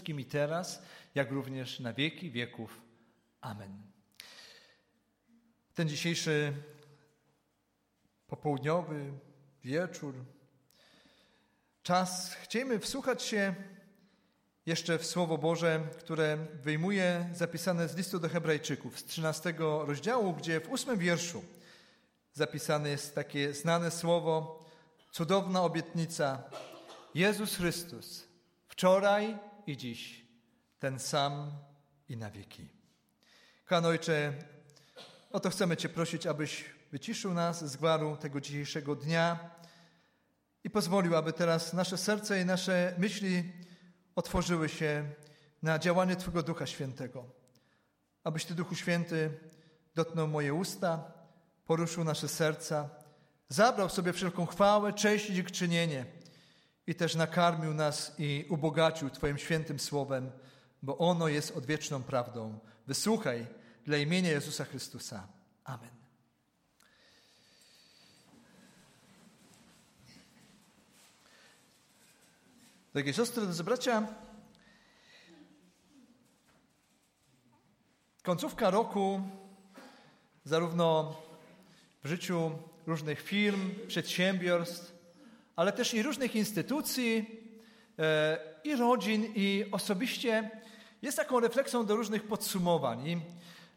wszystkim i teraz, jak również na wieki wieków. Amen. Ten dzisiejszy popołudniowy wieczór, czas, chcemy wsłuchać się jeszcze w Słowo Boże, które wyjmuje zapisane z listu do Hebrajczyków, z 13 rozdziału, gdzie w 8 wierszu zapisane jest takie znane słowo, cudowna obietnica. Jezus Chrystus, wczoraj i dziś, ten sam i na wieki. Kochany Ojcze, o to chcemy Cię prosić, abyś wyciszył nas z gwaru tego dzisiejszego dnia i pozwolił, aby teraz nasze serce i nasze myśli otworzyły się na działanie Twojego Ducha Świętego. Abyś Ty, Duchu Święty, dotknął moje usta, poruszył nasze serca, zabrał sobie wszelką chwałę, cześć i dziękczynienie i też nakarmił nas i ubogacił Twoim świętym słowem, bo ono jest odwieczną prawdą. Wysłuchaj dla imienia Jezusa Chrystusa. Amen. Drogie siostry, drodzy bracia, końcówka roku, zarówno w życiu różnych firm, przedsiębiorstw, ale też i różnych instytucji, i rodzin, i osobiście jest taką refleksją do różnych podsumowań. I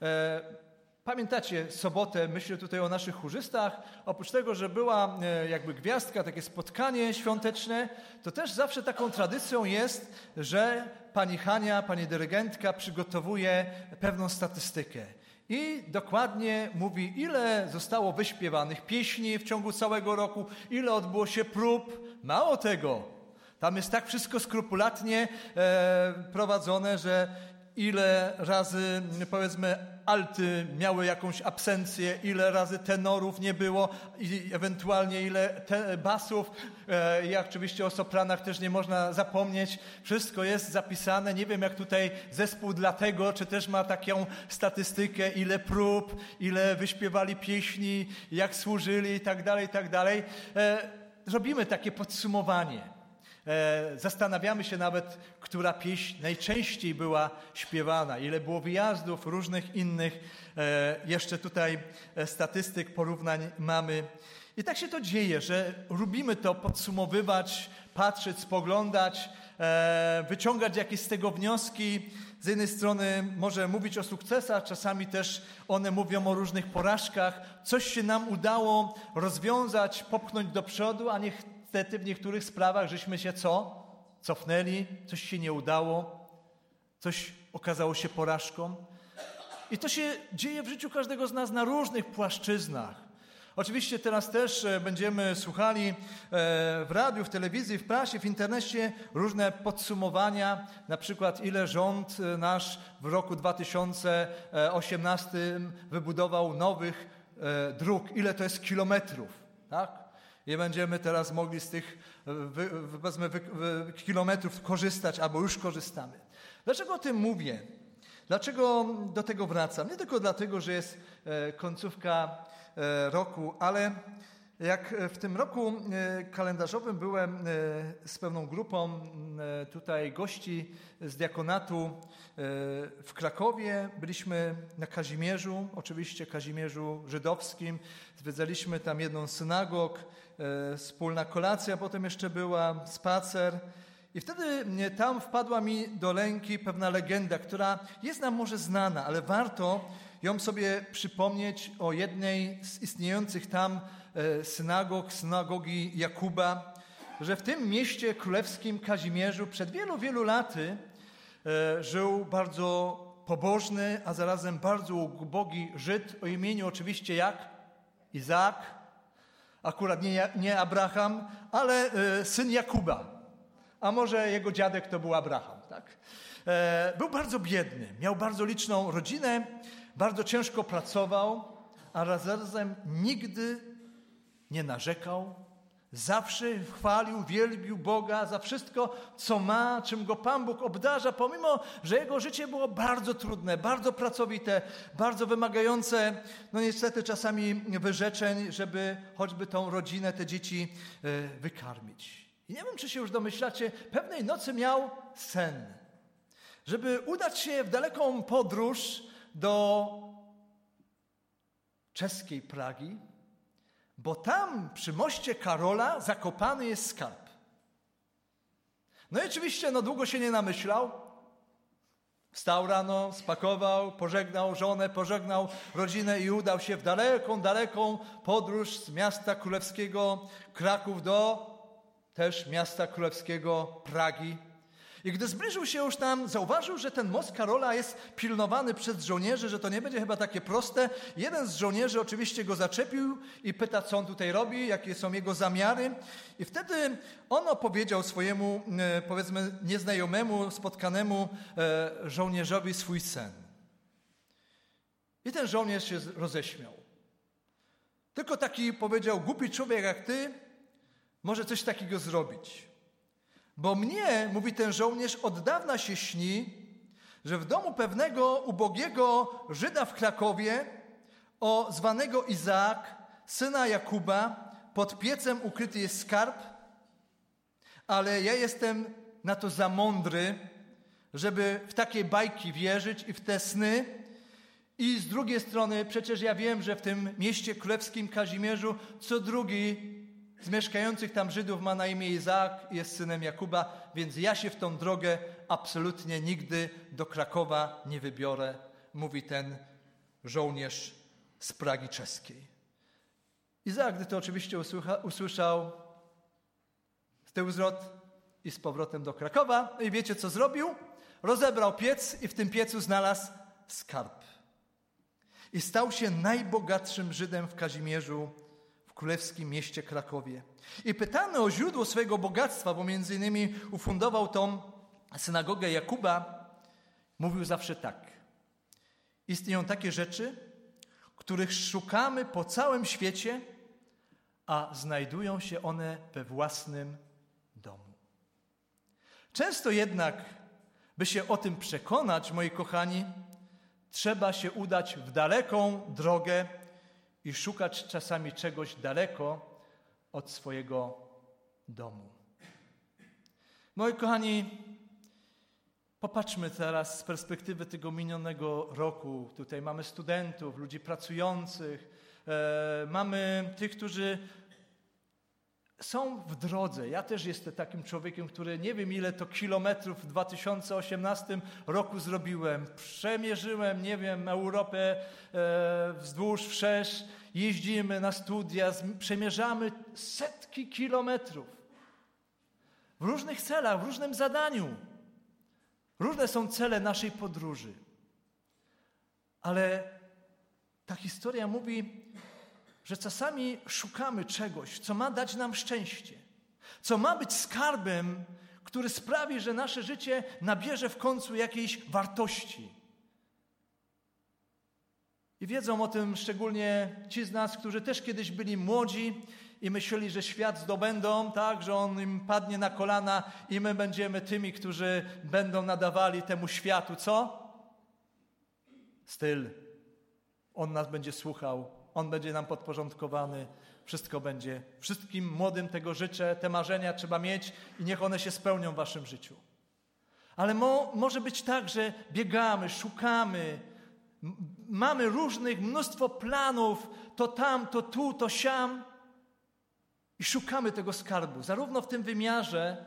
pamiętacie sobotę, myślę tutaj o naszych chórzystach, oprócz tego, że była jakby gwiazdka, takie spotkanie świąteczne, to też zawsze taką tradycją jest, że pani Hania, pani dyrygentka przygotowuje pewną statystykę. I dokładnie mówi, ile zostało wyśpiewanych pieśni w ciągu całego roku, ile odbyło się prób. Mało tego, tam jest tak wszystko skrupulatnie prowadzone, że ile razy, powiedzmy, alty miały jakąś absencję, ile razy tenorów nie było i ewentualnie ile basów. Jak oczywiście o sopranach też nie można zapomnieć. Wszystko jest zapisane. Nie wiem, jak tutaj zespół Dlatego, czy też ma taką statystykę, ile prób, ile wyśpiewali pieśni, jak służyli i tak dalej, i tak dalej. Robimy takie podsumowanie. Zastanawiamy się nawet, która pieśń najczęściej była śpiewana, ile było wyjazdów, różnych innych jeszcze tutaj statystyk, porównań mamy. I tak się to dzieje, że lubimy to podsumowywać, patrzeć, spoglądać, wyciągać jakieś z tego wnioski. Z jednej strony może mówić o sukcesach, czasami też one mówią o różnych porażkach. Coś się nam udało rozwiązać, popchnąć do przodu, a niestety w niektórych sprawach żeśmy się cofnęli, coś się nie udało, coś okazało się porażką. I to się dzieje w życiu każdego z nas na różnych płaszczyznach. Oczywiście teraz też będziemy słuchali w radiu, w telewizji, w prasie, w internecie różne podsumowania, na przykład ile rząd nasz w roku 2018 wybudował nowych dróg, ile to jest kilometrów, tak? I będziemy teraz mogli z tych kilometrów korzystać, albo już korzystamy. Dlaczego o tym mówię? Dlaczego do tego wracam? Nie tylko dlatego, że jest końcówka roku, ale jak w tym roku kalendarzowym byłem z pewną grupą tutaj gości z diakonatu w Krakowie, byliśmy na Kazimierzu, oczywiście Kazimierzu żydowskim, zwiedzaliśmy tam jedną z synagog, wspólna kolacja, potem jeszcze była spacer. I wtedy tam wpadła mi do ręki pewna legenda, która jest nam może znana, ale warto ją sobie przypomnieć o jednej z istniejących tam synagog, synagogi Jakuba, że w tym mieście królewskim Kazimierzu przed wielu, wielu laty żył bardzo pobożny, a zarazem bardzo ubogi Żyd o imieniu oczywiście jak? Izaak, akurat nie Abraham, ale syn Jakuba. A może jego dziadek to był Abraham, tak? Był bardzo biedny, miał bardzo liczną rodzinę, bardzo ciężko pracował, a zarazem nigdy nie narzekał. Zawsze chwalił, wielbił Boga za wszystko, co ma, czym go Pan Bóg obdarza, pomimo że jego życie było bardzo trudne, bardzo pracowite, bardzo wymagające, no niestety czasami wyrzeczeń, żeby choćby tą rodzinę, te dzieci wykarmić. I nie wiem, czy się już domyślacie, pewnej nocy miał sen. żeby udać się w daleką podróż do czeskiej Pragi, bo tam przy moście Karola zakopany jest skarb. No i oczywiście długo się nie namyślał. Wstał rano, spakował, pożegnał żonę, pożegnał rodzinę i udał się w daleką podróż z miasta królewskiego Kraków do też miasta królewskiego Pragi. I gdy zbliżył się już tam, zauważył, że ten most Karola jest pilnowany przez żołnierzy, że to nie będzie chyba takie proste. Jeden z żołnierzy oczywiście go zaczepił i pyta, co on tutaj robi, jakie są jego zamiary. I wtedy on opowiedział swojemu, powiedzmy, nieznajomemu, spotkanemu żołnierzowi swój sen. I ten żołnierz się roześmiał. Tylko taki, powiedział, głupi człowiek jak ty może coś takiego zrobić. Bo mnie, mówi ten żołnierz, od dawna się śni, że w domu pewnego ubogiego Żyda w Krakowie, zwanego Izaak, syna Jakuba, pod piecem ukryty jest skarb, ale ja jestem na to za mądry, żeby w takie bajki wierzyć i w te sny. I z drugiej strony przecież ja wiem, że w tym mieście królewskim Kazimierzu co drugi z mieszkających tam Żydów ma na imię Izaak, jest synem Jakuba, więc ja się w tą drogę absolutnie nigdy do Krakowa nie wybiorę, mówi ten żołnierz z Pragi czeskiej. Izaak, gdy to oczywiście usłyszał, ztył wzrok i z powrotem do Krakowa. I wiecie, co zrobił? Rozebrał piec i w tym piecu znalazł skarb. I stał się najbogatszym Żydem w Kazimierzu, w królewskim mieście Krakowie. I pytany o źródło swojego bogactwa, bo między innymi ufundował tą synagogę Jakuba, mówił zawsze tak. Istnieją takie rzeczy, których szukamy po całym świecie, a znajdują się one we własnym domu. Często jednak, by się o tym przekonać, moi kochani, trzeba się udać w daleką drogę i szukać czasami czegoś daleko od swojego domu. Moi kochani, popatrzmy teraz z perspektywy tego minionego roku. Tutaj mamy studentów, ludzi pracujących, mamy tych, którzy są w drodze. Ja też jestem takim człowiekiem, który nie wiem ile to kilometrów w 2018 roku zrobiłem. Przemierzyłem, Europę wzdłuż, wszerz. Jeździmy na studia, przemierzamy setki kilometrów. W różnych celach, w różnym zadaniu. Różne są cele naszej podróży. Ale ta historia mówi, że czasami szukamy czegoś, co ma dać nam szczęście, co ma być skarbem, który sprawi, że nasze życie nabierze w końcu jakiejś wartości. I wiedzą o tym szczególnie ci z nas, którzy też kiedyś byli młodzi i myśleli, że świat zdobędą, tak, że on im padnie na kolana i my będziemy tymi, którzy będą nadawali temu światu, co? Styl. On nas będzie słuchał, on będzie nam podporządkowany, wszystko będzie. Wszystkim młodym tego życzę, te marzenia trzeba mieć i niech one się spełnią w waszym życiu. Ale może być tak, że biegamy, szukamy, mamy mnóstwo planów, to tam, to tu, to siam i szukamy tego skarbu, zarówno w tym wymiarze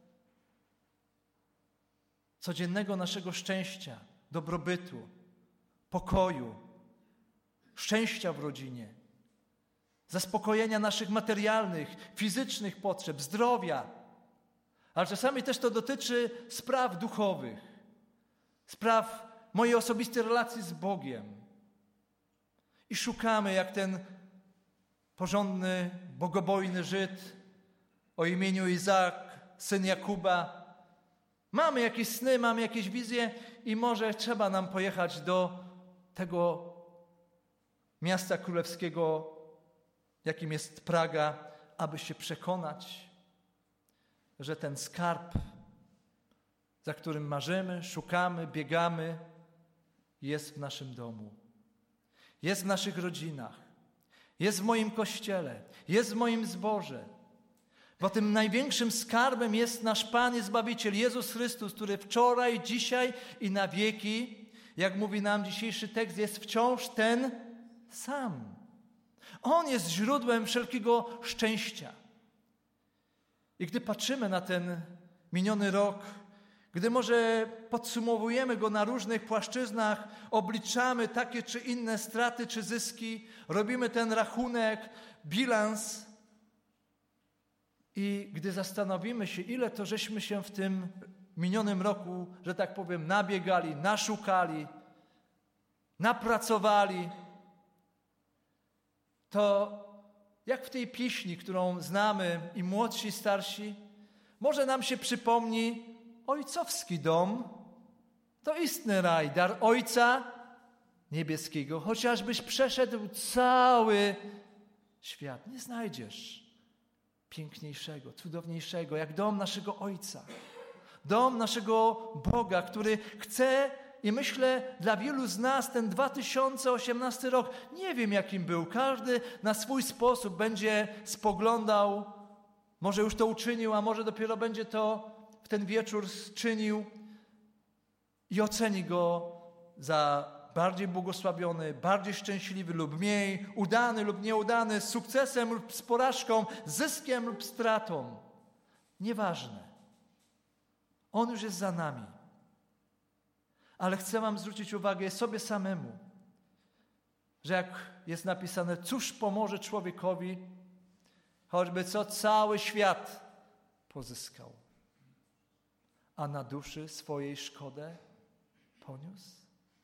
codziennego naszego szczęścia, dobrobytu, pokoju, szczęścia w rodzinie, zaspokojenia naszych materialnych, fizycznych potrzeb, zdrowia, ale czasami też to dotyczy spraw duchowych, spraw mojej osobistej relacji z Bogiem. I szukamy, jak ten porządny, bogobojny Żyd o imieniu Izaak, syn Jakuba. Mamy jakieś sny, mamy jakieś wizje i może trzeba nam pojechać do tego miasta królewskiego, jakim jest Praga, aby się przekonać, że ten skarb, za którym marzymy, szukamy, biegamy, jest w naszym domu. Jest w naszych rodzinach. Jest w moim kościele. Jest w moim zborze. Bo tym największym skarbem jest nasz Pan i Zbawiciel, Jezus Chrystus, który wczoraj, dzisiaj i na wieki, jak mówi nam dzisiejszy tekst, jest wciąż ten sam. On jest źródłem wszelkiego szczęścia. I gdy patrzymy na ten miniony rok, gdy może podsumowujemy go na różnych płaszczyznach, obliczamy takie czy inne straty czy zyski, robimy ten rachunek, bilans i gdy zastanowimy się, ile to żeśmy się w tym minionym roku, że tak powiem, nabiegali, naszukali, napracowali, to jak w tej pieśni, którą znamy i młodsi, i starsi, może nam się przypomni ojcowski dom, to istny raj, dar Ojca Niebieskiego. Chociażbyś przeszedł cały świat, nie znajdziesz piękniejszego, cudowniejszego, jak dom naszego Ojca. Dom naszego Boga, który chce, i myślę, dla wielu z nas ten 2018 rok, nie wiem jakim był, każdy na swój sposób będzie spoglądał, może już to uczynił, a może dopiero będzie to w ten wieczór czynił i oceni go za bardziej błogosławiony, bardziej szczęśliwy lub mniej udany lub nieudany, z sukcesem lub z porażką, zyskiem lub stratą. Nieważne. On już jest za nami. Ale chcę wam zwrócić uwagę sobie samemu, że jak jest napisane, cóż pomoże człowiekowi, choćby co cały świat pozyskał, a na duszy swojej szkodę poniósł?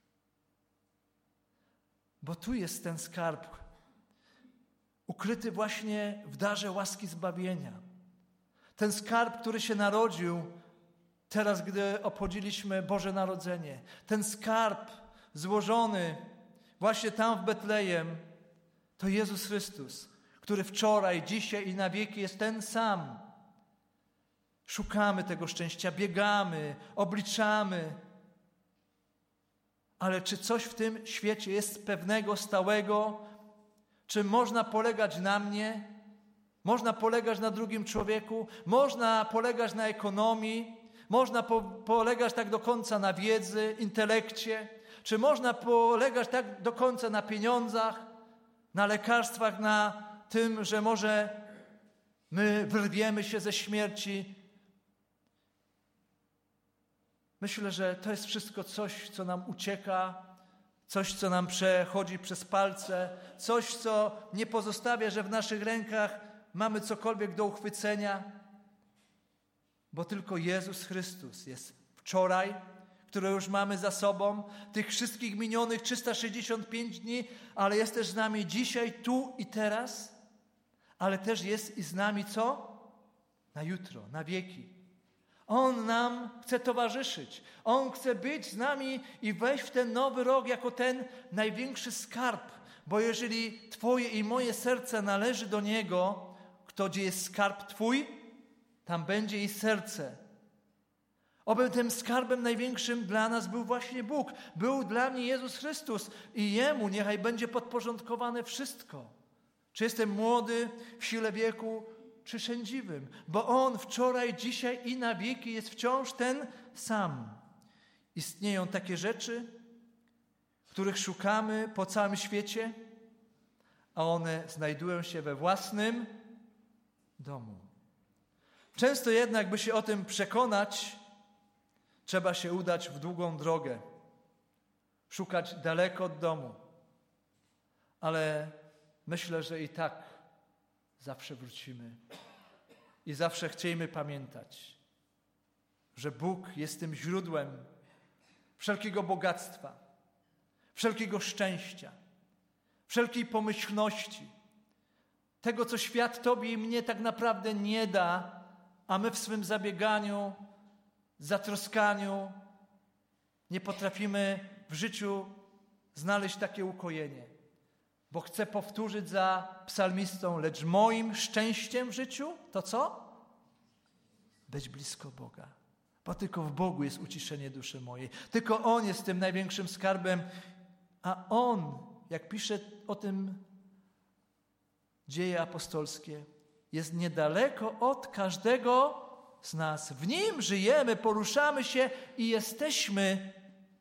Bo tu jest ten skarb, ukryty właśnie w darze łaski zbawienia. Ten skarb, który się narodził teraz, gdy obchodziliśmy Boże Narodzenie. Ten skarb złożony właśnie tam w Betlejem, to Jezus Chrystus, który wczoraj, dzisiaj i na wieki jest ten sam. Szukamy tego szczęścia, biegamy, obliczamy. Ale czy coś w tym świecie jest pewnego, stałego? Czy można polegać na mnie? Można polegać na drugim człowieku? Można polegać na ekonomii? Można polegać tak do końca na wiedzy, intelekcie? Czy można polegać tak do końca na pieniądzach, na lekarstwach, na tym, że może my wyrwiemy się ze śmierci? Myślę, że to jest wszystko coś, co nam ucieka, coś, co nam przechodzi przez palce, coś, co nie pozostawia, że w naszych rękach mamy cokolwiek do uchwycenia, bo tylko Jezus Chrystus jest wczoraj, które już mamy za sobą, tych wszystkich minionych 365 dni, ale jest też z nami dzisiaj, tu i teraz, ale też jest i z nami co? Na jutro, na wieki. On nam chce towarzyszyć. On chce być z nami i wejść w ten nowy rok jako ten największy skarb. Bo jeżeli Twoje i moje serce należy do Niego, gdzie jest skarb Twój, tam będzie i serce. Oby tym skarbem największym dla nas był właśnie Bóg. Był dla mnie Jezus Chrystus i Jemu niechaj będzie podporządkowane wszystko. Czy jestem młody, w sile wieku, czy sędziwym, bo On wczoraj, dzisiaj i na wieki jest wciąż ten sam. Istnieją takie rzeczy, których szukamy po całym świecie, a one znajdują się we własnym domu. Często jednak, by się o tym przekonać, trzeba się udać w długą drogę, szukać daleko od domu. Ale myślę, że i tak zawsze wrócimy i zawsze chciejmy pamiętać, że Bóg jest tym źródłem wszelkiego bogactwa, wszelkiego szczęścia, wszelkiej pomyślności, tego, co świat Tobie i mnie tak naprawdę nie da, a my w swym zabieganiu, zatroskaniu nie potrafimy w życiu znaleźć takie ukojenie. Bo chcę powtórzyć za psalmistą, lecz moim szczęściem w życiu to co? Być blisko Boga. Bo tylko w Bogu jest uciszenie duszy mojej. Tylko On jest tym największym skarbem, a On, jak pisze o tym Dzieje apostolskie, jest niedaleko od każdego z nas. W Nim żyjemy, poruszamy się i jesteśmy.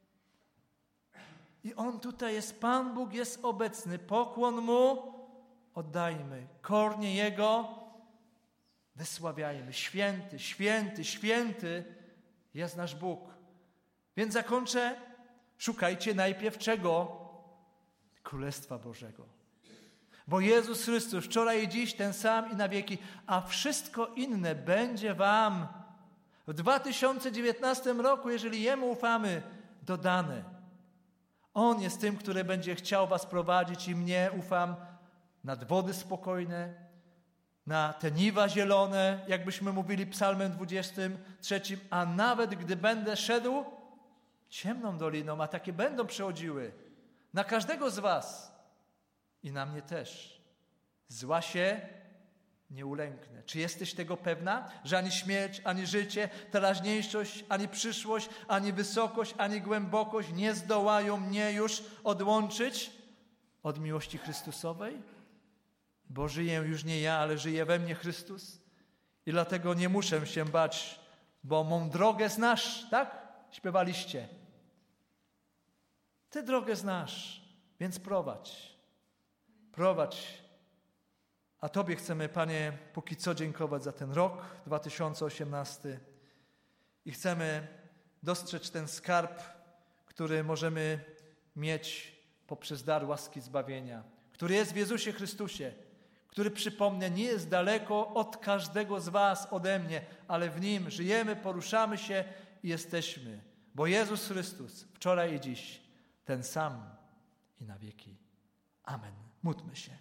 I On tutaj jest, Pan Bóg jest obecny. Pokłon Mu oddajmy. Kornie Jego wysławiajmy. Święty, święty, święty jest nasz Bóg. Więc zakończę. Szukajcie najpierw czego? Królestwa Bożego. Bo Jezus Chrystus wczoraj i dziś ten sam i na wieki, a wszystko inne będzie wam w 2019 roku, jeżeli Jemu ufamy, dodane. On jest tym, który będzie chciał was prowadzić i mnie ufam nad wody spokojne, na te niwa zielone, jakbyśmy mówili psalmem 23, a nawet gdy będę szedł ciemną doliną, a takie będą przechodziły na każdego z was i na mnie też. Zła się nie ulęknę. Czy jesteś tego pewna, że ani śmierć, ani życie, teraźniejszość, ani przyszłość, ani wysokość, ani głębokość nie zdołają mnie już odłączyć od miłości Chrystusowej? Bo żyję już nie ja, ale żyje we mnie Chrystus i dlatego nie muszę się bać, bo mą drogę znasz, tak? Śpiewaliście. Ty drogę znasz, więc prowadź. Prowadź. A Tobie chcemy, Panie, póki co dziękować za ten rok 2018 i chcemy dostrzec ten skarb, który możemy mieć poprzez dar łaski zbawienia, który jest w Jezusie Chrystusie, który, przypomnę, nie jest daleko od każdego z was, ode mnie, ale w Nim żyjemy, poruszamy się i jesteśmy. Bo Jezus Chrystus wczoraj i dziś ten sam i na wieki. Amen. Módlmy się.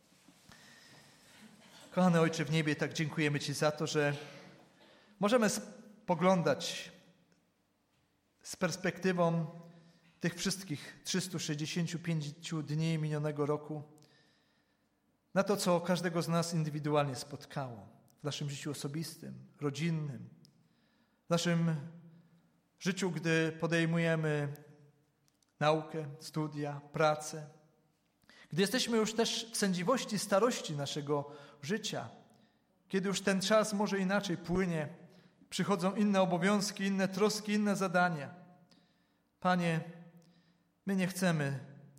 Kochany Ojcze w niebie, tak dziękujemy Ci za to, że możemy spoglądać z perspektywą tych wszystkich 365 dni minionego roku na to, co każdego z nas indywidualnie spotkało w naszym życiu osobistym, rodzinnym, w naszym życiu, gdy podejmujemy naukę, studia, pracę, gdy jesteśmy już też w sędziwości starości naszego życia, kiedy już ten czas może inaczej płynie, przychodzą inne obowiązki, inne troski, inne zadania. Panie, my nie chcemy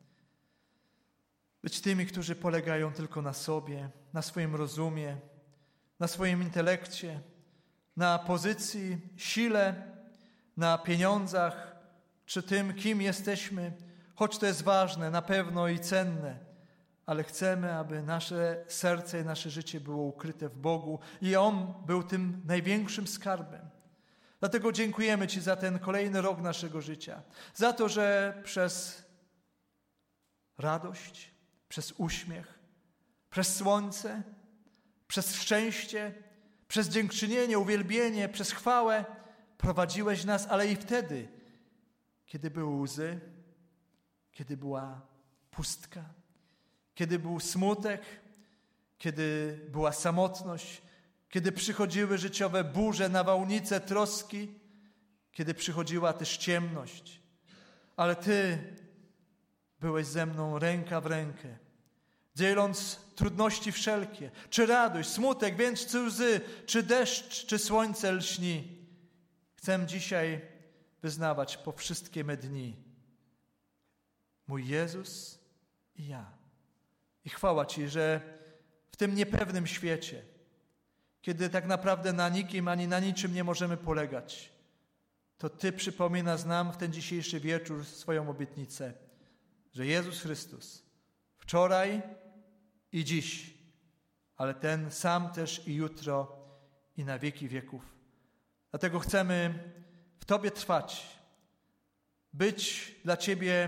być tymi, którzy polegają tylko na sobie, na swoim rozumie, na swoim intelekcie, na pozycji, sile, na pieniądzach, czy tym, kim jesteśmy, choć to jest ważne, na pewno i cenne, ale chcemy, aby nasze serce i nasze życie było ukryte w Bogu i On był tym największym skarbem. Dlatego dziękujemy Ci za ten kolejny rok naszego życia, za to, że przez radość, przez uśmiech, przez słońce, przez szczęście, przez dziękczynienie, uwielbienie, przez chwałę prowadziłeś nas, ale i wtedy, kiedy były łzy, kiedy była pustka, kiedy był smutek, kiedy była samotność, kiedy przychodziły życiowe burze, nawałnice, troski, kiedy przychodziła też ciemność. Ale Ty byłeś ze mną ręka w rękę, dzieląc trudności wszelkie, czy radość, smutek, więc czy łzy, czy deszcz, czy słońce lśni. Chcę dzisiaj wyznawać po wszystkie me dni. Mój Jezus i ja. I chwała Ci, że w tym niepewnym świecie, kiedy tak naprawdę na nikim ani na niczym nie możemy polegać, to Ty przypominasz nam w ten dzisiejszy wieczór swoją obietnicę, że Jezus Chrystus wczoraj i dziś, ale ten sam też i jutro i na wieki wieków. Dlatego chcemy w Tobie trwać, być dla Ciebie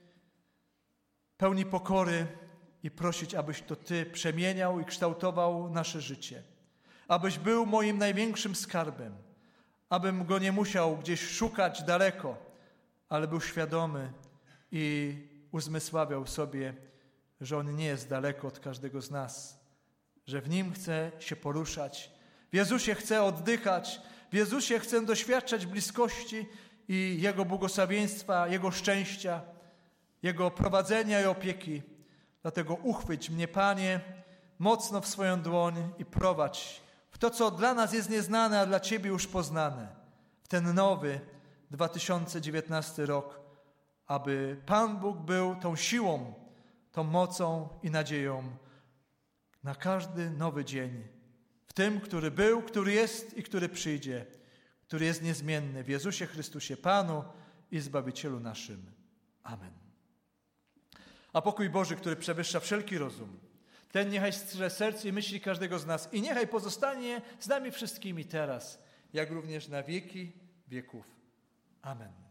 pełni pokory i prosić, abyś to Ty przemieniał i kształtował nasze życie. Abyś był moim największym skarbem, abym Go nie musiał gdzieś szukać daleko, ale był świadomy i uzmysławiał sobie, że On nie jest daleko od każdego z nas, że w Nim chcę się poruszać, w Jezusie chcę oddychać, w Jezusie chcę doświadczać bliskości i Jego błogosławieństwa, Jego szczęścia, Jego prowadzenia i opieki. Dlatego uchwyć mnie, Panie, mocno w swoją dłoń i prowadź w to, co dla nas jest nieznane, a dla Ciebie już poznane. W ten nowy 2019 rok, aby Pan Bóg był tą siłą, tą mocą i nadzieją na każdy nowy dzień. W tym, który był, który jest i który przyjdzie, który jest niezmienny w Jezusie Chrystusie, Panu i Zbawicielu naszym. Amen. A pokój Boży, który przewyższa wszelki rozum, ten niechaj strzeże serc i myśli każdego z nas i niechaj pozostanie z nami wszystkimi teraz, jak również na wieki wieków. Amen.